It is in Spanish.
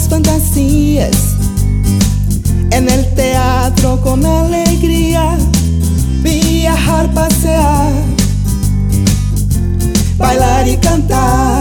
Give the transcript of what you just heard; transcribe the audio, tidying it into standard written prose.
las fantasías, en el teatro con alegría, viajar, pasear, bailar y cantar.